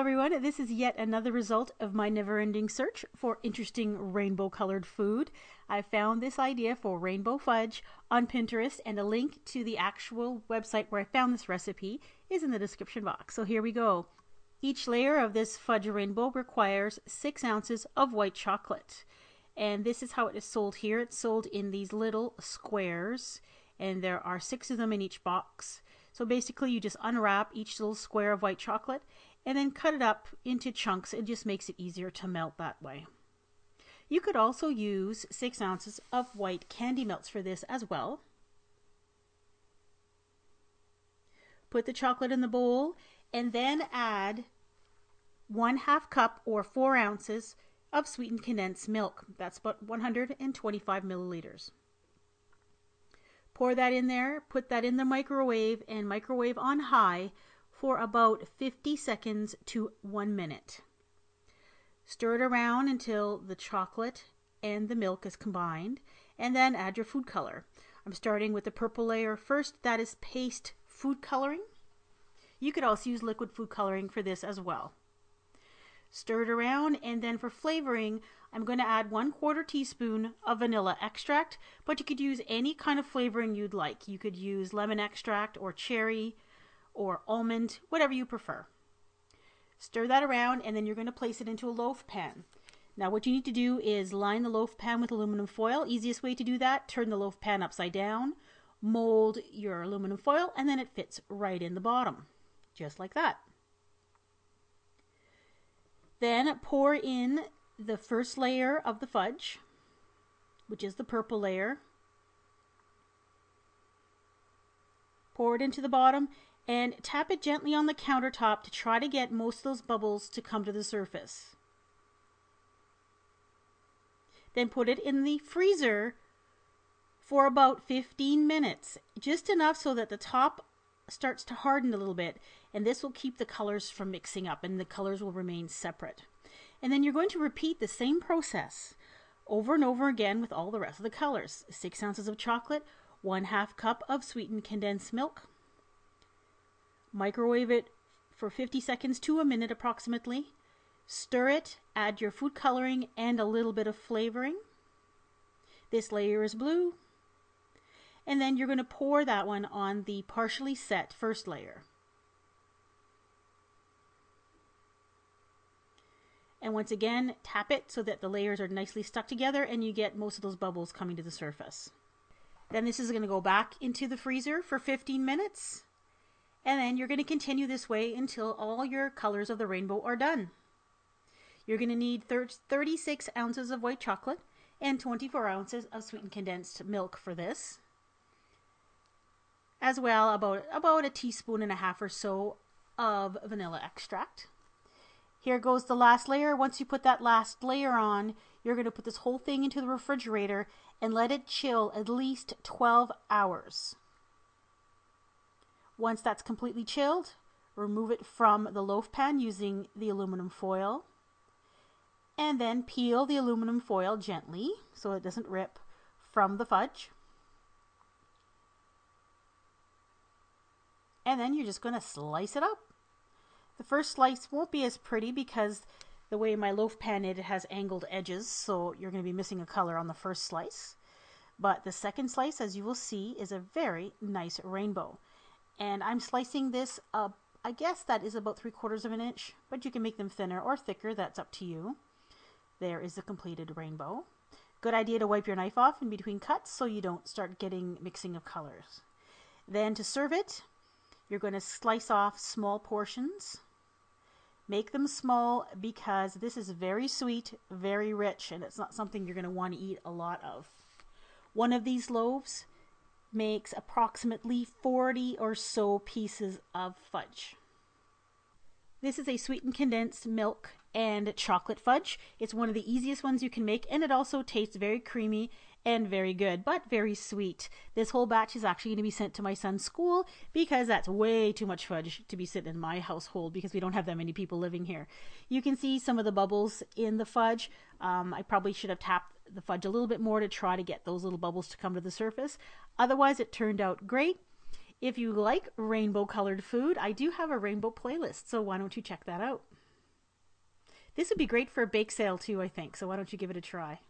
everyone, this is yet another result of my never-ending search for interesting rainbow-colored food. I found this idea for rainbow fudge on Pinterest, and a link to the actual website where I found this recipe is in the description box. So here we go. Each layer of this fudge rainbow requires 6 ounces of white chocolate. And this is how it is sold here. It's sold in these little squares, and there are 6 of them in each box. So basically you just unwrap each little square of white chocolate and then cut it up into chunks. It just makes it easier to melt that way. You could also use 6 ounces of white candy melts for this as well. Put the chocolate in the bowl and then add 1/2 cup or 4 ounces of sweetened condensed milk. That's about 125 milliliters. Pour that in there, put that in the microwave, and microwave on high for about 50 seconds to 1 minute. Stir it around until the chocolate and the milk is combined, and then add your food color. I'm starting with the purple layer first. That is paste food coloring. You could also use liquid food coloring for this as well. Stir it around, and then for flavoring, I'm going to add 1/4 teaspoon of vanilla extract, but you could use any kind of flavoring you'd like. You could use lemon extract or cherry or almond, whatever you prefer. Stir that around, and then you're going to place it into a loaf pan. Now what you need to do is line the loaf pan with aluminum foil. Easiest way to do that, turn the loaf pan upside down, mold your aluminum foil, and then it fits right in the bottom, just like that. Then pour in the first layer of the fudge, which is the purple layer. Pour it into the bottom and tap it gently on the countertop to try to get most of those bubbles to come to the surface. Then put it in the freezer for about 15 minutes, just enough so that the top starts to harden a little bit, and this will keep the colors from mixing up and the colors will remain separate. And then you're going to repeat the same process over and over again with all the rest of the colors. 6 ounces of chocolate, 1/2 cup of sweetened condensed milk. Microwave it for 50 seconds to a minute approximately. Stir it, add your food coloring and a little bit of flavoring. This layer is blue. And then you're going to pour that one on the partially set first layer. And once again, tap it so that the layers are nicely stuck together and you get most of those bubbles coming to the surface. Then this is going to go back into the freezer for 15 minutes. And then you're going to continue this way until all your colors of the rainbow are done. You're going to need 36 ounces of white chocolate and 24 ounces of sweetened condensed milk for this. As well, about 1.5 teaspoons or so of vanilla extract. Here goes the last layer. Once you put that last layer on, you're going to put this whole thing into the refrigerator and let it chill at least 12 hours. Once that's completely chilled, remove it from the loaf pan using the aluminum foil, and then peel the aluminum foil gently so it doesn't rip from the fudge. And then you're just going to slice it up. The first slice won't be as pretty because the way my loaf pan is, it has angled edges, so you're going to be missing a color on the first slice. But the second slice, as you will see, is a very nice rainbow. And I'm slicing this up, I guess that is about 3/4 of an inch, but you can make them thinner or thicker, that's up to you. There is the completed rainbow. Good idea to wipe your knife off in between cuts so you don't start getting mixing of colors. Then to serve it, you're going to slice off small portions. Make them small because this is very sweet, very rich, and it's not something you're going to want to eat a lot of. One of these loaves makes approximately 40 or so pieces of fudge. This is a sweetened condensed milk and chocolate fudge. It's one of the easiest ones you can make, and it also tastes very creamy and very good, but very sweet. This whole batch is actually going to be sent to my son's school because that's way too much fudge to be sitting in my household because we don't have that many people living here. You can see some of the bubbles in the fudge. I probably should have tapped the fudge a little bit more to try to get those little bubbles to come to the surface. Otherwise, it turned out great. If you like rainbow colored food, I do have a rainbow playlist, so why don't you check that out? This would be great for a bake sale too, I think. So why don't you give it a try?